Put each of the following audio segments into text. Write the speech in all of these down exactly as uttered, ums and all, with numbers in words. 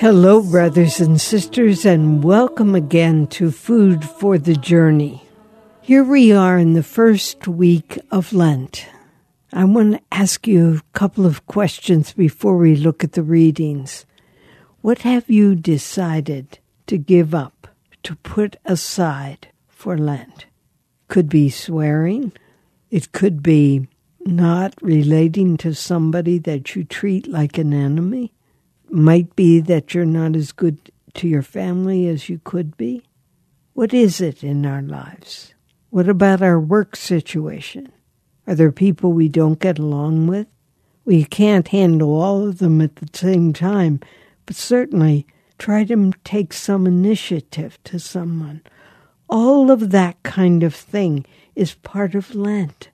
Hello, brothers and sisters, and welcome again to Food for the Journey. Here we are in the first week of Lent. I want to ask you a couple of questions before we look at the readings. What have you decided to give up, to put aside for Lent? Could be swearing. It could be not relating to somebody that you treat like an enemy. Might be that you're not as good to your family as you could be. What is it in our lives? What about our work situation? Are there people we don't get along with? We can't handle all of them at the same time, but certainly try to take some initiative to someone. All of that kind of thing is part of Lent.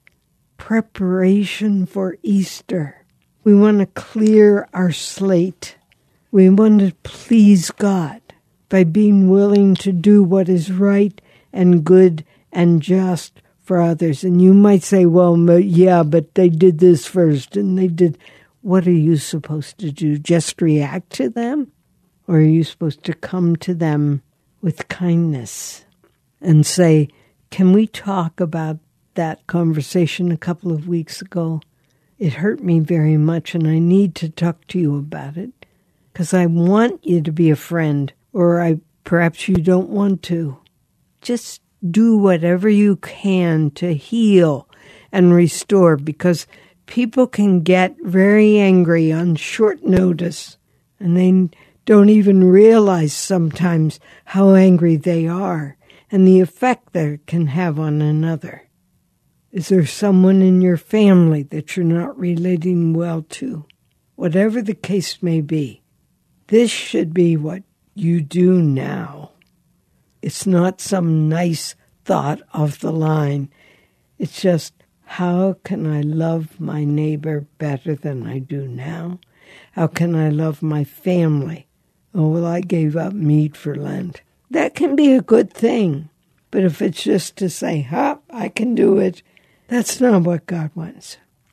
Preparation for Easter. We want to clear our slate. We want to please God by being willing to do what is right and good and just for others. And you might say, well, yeah, but they did this first and they did. What are you supposed to do? Just react to them? Or are you supposed to come to them with kindness and say, can we talk about that conversation a couple of weeks ago? It hurt me very much and I need to talk to you about it. Because I want you to be a friend, or I perhaps you don't want to. Just do whatever you can to heal and restore, because people can get very angry on short notice, and they don't even realize sometimes how angry they are and the effect that it can have on another. Is there someone in your family that you're not relating well to? Whatever the case may be. This should be what you do now. It's not some nice thought off the line. It's just, how can I love my neighbor better than I do now? How can I love my family? Oh, well, I gave up meat for Lent. That can be a good thing. But if it's just to say, ha, I can do it, that's not what God wants.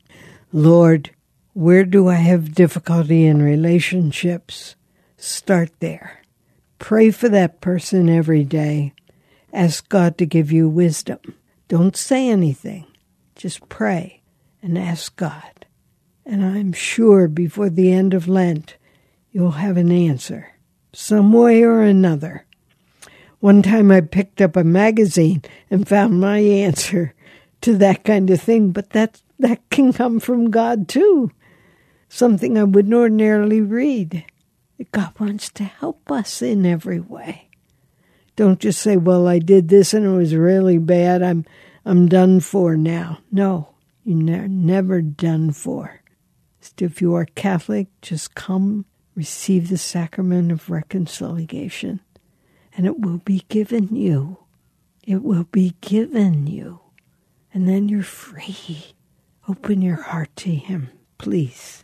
Lord, where do I have difficulty in relationships? Start there. Pray for that person every day. Ask God to give you wisdom. Don't say anything. Just pray and ask God. And I'm sure before the end of Lent, you'll have an answer, some way or another. One time I picked up a magazine and found my answer to that kind of thing, but that, that can come from God too. Something I wouldn't ordinarily read. God wants to help us in every way. Don't just say, well, I did this and it was really bad. I'm I'm done for now. No, you're never done for. If you are Catholic, just come receive the sacrament of reconciliation, and it will be given you. It will be given you. And then you're free. Open your heart to Him, please.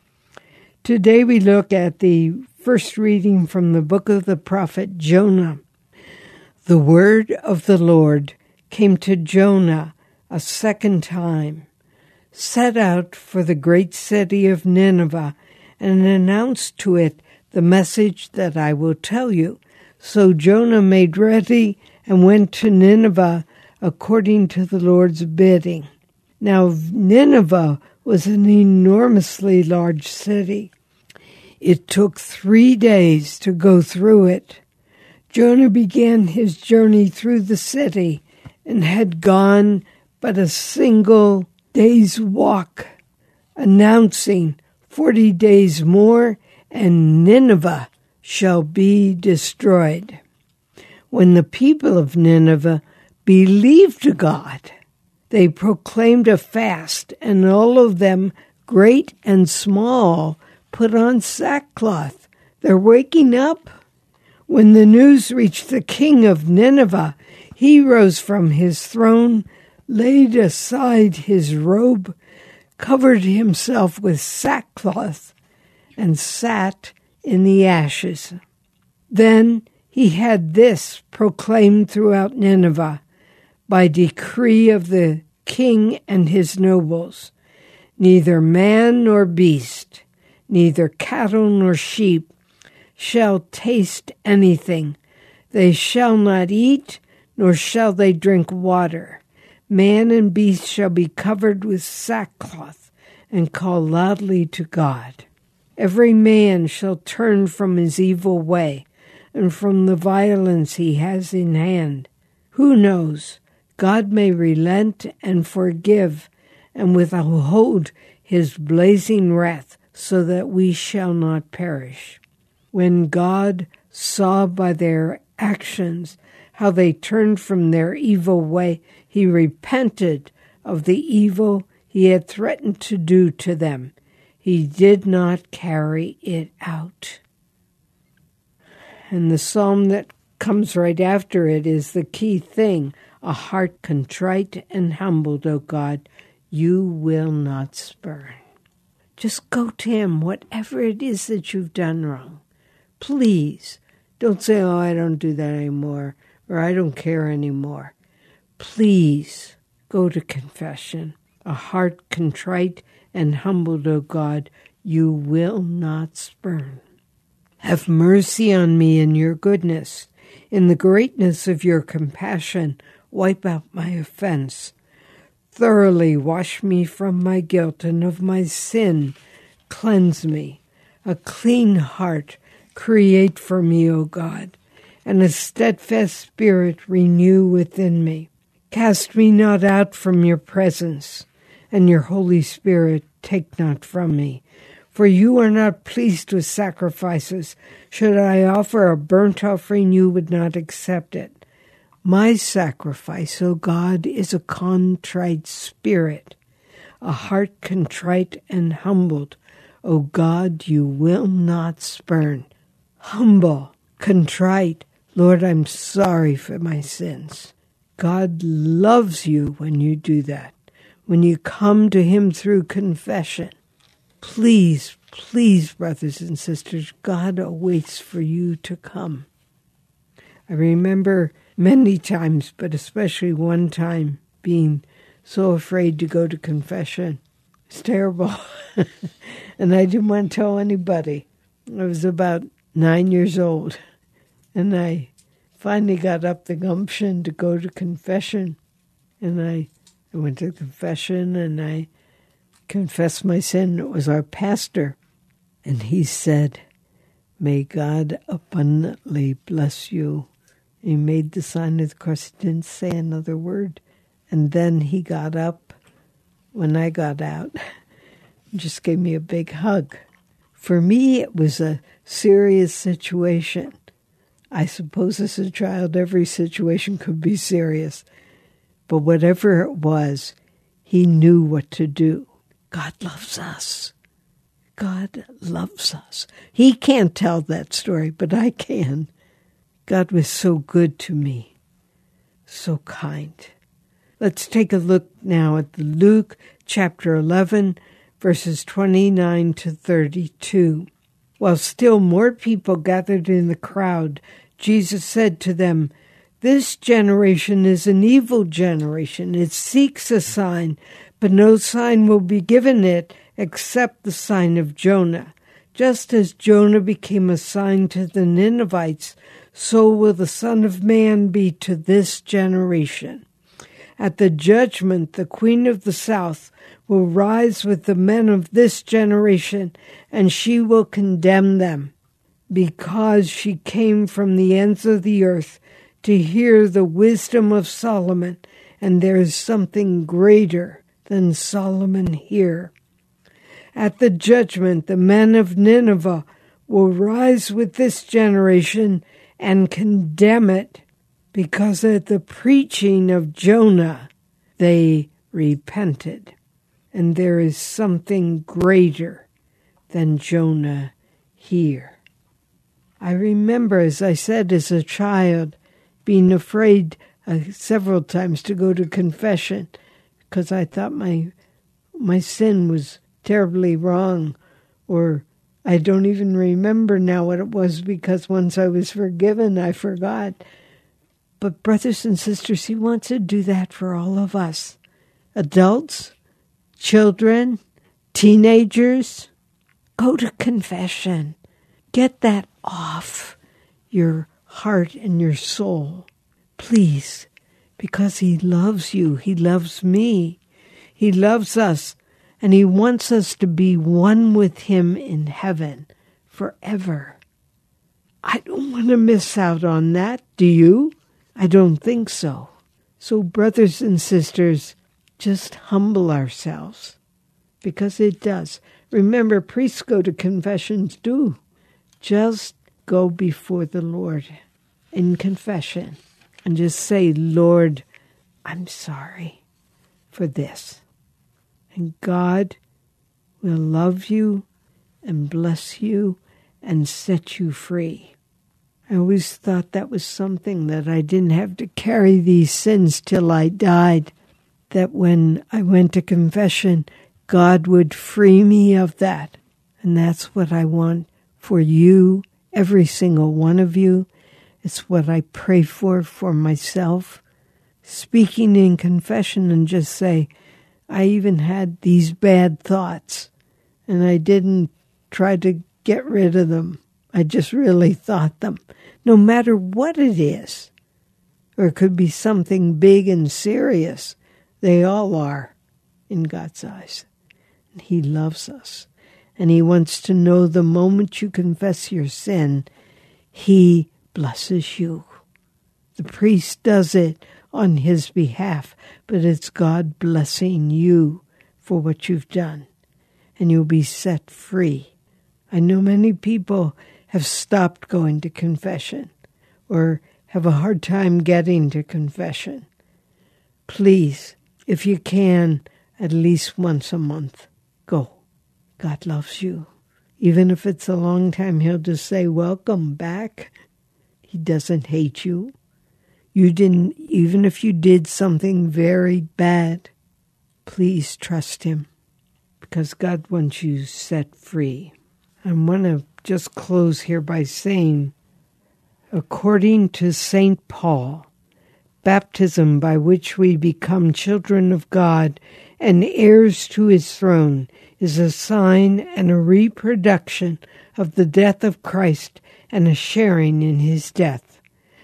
Today we look at the first reading from the book of the prophet Jonah. The word of the Lord came to Jonah a second time. Set out for the great city of Nineveh and announce to it the message that I will tell you. So Jonah made ready and went to Nineveh according to the Lord's bidding. Now Nineveh was an enormously large city. It took three days to go through it. Jonah began his journey through the city and had gone but a single day's walk, announcing forty days more and Nineveh shall be destroyed. When the people of Nineveh believed God, they proclaimed a fast, and all of them, great and small, put on sackcloth. They're waking up. When the news reached the king of Nineveh, he rose from his throne, laid aside his robe, covered himself with sackcloth, and sat in the ashes. Then he had this proclaimed throughout Nineveh, by decree of the king and his nobles, neither man nor beast, neither cattle nor sheep, shall taste anything. They shall not eat, nor shall they drink water. Man and beast shall be covered with sackcloth, and call loudly to God. Every man shall turn from his evil way, and from the violence he has in hand. Who knows? God may relent and forgive, and withhold his blazing wrath, so that we shall not perish. When God saw by their actions how they turned from their evil way, he repented of the evil he had threatened to do to them. He did not carry it out. And the psalm that comes right after it is the key thing. A heart contrite and humbled, O God, you will not spurn. Just go to him, whatever it is that you've done wrong. Please, don't say, oh, I don't do that anymore, or I don't care anymore. Please go to confession. A heart contrite and humbled, O God, you will not spurn. Have mercy on me in your goodness. In the greatness of your compassion, wipe out my offense. Thoroughly wash me from my guilt, and of my sin cleanse me. A clean heart create for me, O God, and a steadfast spirit renew within me. Cast me not out from your presence, and your Holy Spirit take not from me. For you are not pleased with sacrifices. Should I offer a burnt offering, you would not accept it. My sacrifice, O God, is a contrite spirit, a heart contrite and humbled. O God, you will not spurn. Humble, contrite, Lord, I'm sorry for my sins. God loves you when you do that. When you come to him through confession, please, please, brothers and sisters, God awaits for you to come. I remember many times, but especially one time, being so afraid to go to confession. It's terrible. And I didn't want to tell anybody. I was about nine years old, and I finally got up the gumption to go to confession. And I I went to confession, and I confessed my sin. It was our pastor. And he said, may God abundantly bless you. He made the sign of the cross. He didn't say another word. And then he got up when I got out and just gave me a big hug. For me, it was a serious situation. I suppose as a child, every situation could be serious. But whatever it was, he knew what to do. God loves us. God loves us. He can't tell that story, but I can. God was so good to me, so kind. Let's take a look now at Luke chapter eleven, verses twenty-nine to thirty-two. While still more people gathered in the crowd, Jesus said to them, this generation is an evil generation. It seeks a sign, but no sign will be given it except the sign of Jonah. Just as Jonah became a sign to the Ninevites, so will the Son of Man be to this generation. At the judgment, the Queen of the South will rise with the men of this generation, and she will condemn them, because she came from the ends of the earth to hear the wisdom of Solomon, and there is something greater than Solomon here. At the judgment, the men of Nineveh will rise with this generation and condemn it, because at the preaching of Jonah they repented. And there is something greater than Jonah here. I remember, as I said, as a child, being afraid uh, several times to go to confession because I thought my my sin was terribly wrong, or I don't even remember now what it was, because once I was forgiven, I forgot. But brothers and sisters, he wants to do that for all of us. Adults, children, teenagers, go to confession. Get that off your heart and your soul. Please, because he loves you. He loves me. He loves us, and he wants us to be one with him in heaven forever. I don't want to miss out on that. Do you? I don't think so. So, brothers and sisters, just humble ourselves, because it does. Remember, priests go to confessions too. Just go before the Lord in confession and just say, Lord, I'm sorry for this. And God will love you and bless you and set you free. I always thought that was something that I didn't have to carry these sins till I died, that when I went to confession, God would free me of that. And that's what I want for you, every single one of you. It's what I pray for for myself. Speaking in confession and just say, I even had these bad thoughts, and I didn't try to get rid of them. I just really thought them, no matter what it is. Or it could be something big and serious. They all are in God's eyes. And he loves us. And he wants to know the moment you confess your sin, he blesses you. The priest does it on his behalf, but it's God blessing you for what you've done. And you'll be set free. I know many people have stopped going to confession or have a hard time getting to confession. Please, if you can, at least once a month, go. God loves you. Even if it's a long time, he'll just say, welcome back. He doesn't hate you. You didn't, even if you did something very bad, please trust him, because God wants you set free. I want to just close here by saying, according to Saint Paul, baptism by which we become children of God and heirs to his throne is a sign and a reproduction of the death of Christ and a sharing in his death.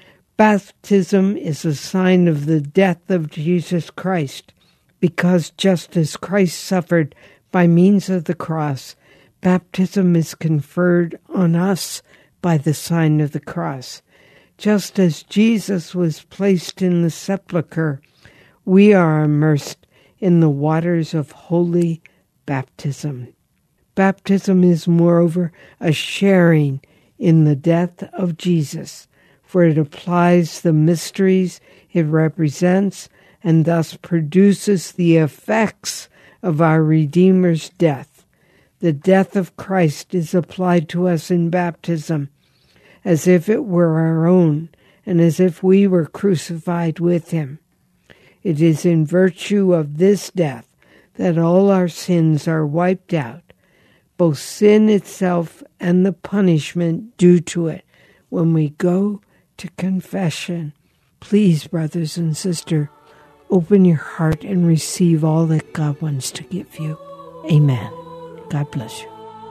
Baptism is a sign of the death of Jesus Christ, because just as Christ suffered by means of the cross, baptism is conferred on us by the sign of the cross. Just as Jesus was placed in the sepulchre, we are immersed in the waters of holy baptism. Baptism is, moreover, a sharing in the death of Jesus, for it applies the mysteries it represents and thus produces the effects of our Redeemer's death. The death of Christ is applied to us in baptism as if it were our own and as if we were crucified with him. It is in virtue of this death that all our sins are wiped out, both sin itself and the punishment due to it, when we go to confession. Please, brothers and sisters, open your heart and receive all that God wants to give you. Amen. God bless you.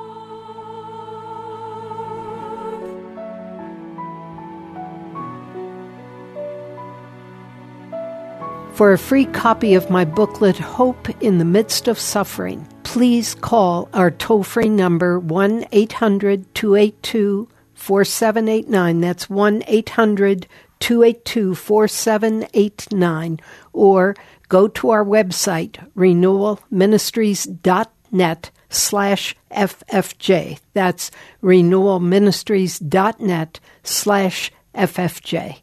For a free copy of my booklet, Hope in the Midst of Suffering, please call our toll-free number one eight hundred two eight two four seven eight nine. That's one eight hundred two eight two four seven eight nine. Or go to our website, renewal ministries dot net slash F F J. That's renewal ministries dot net slash F F J.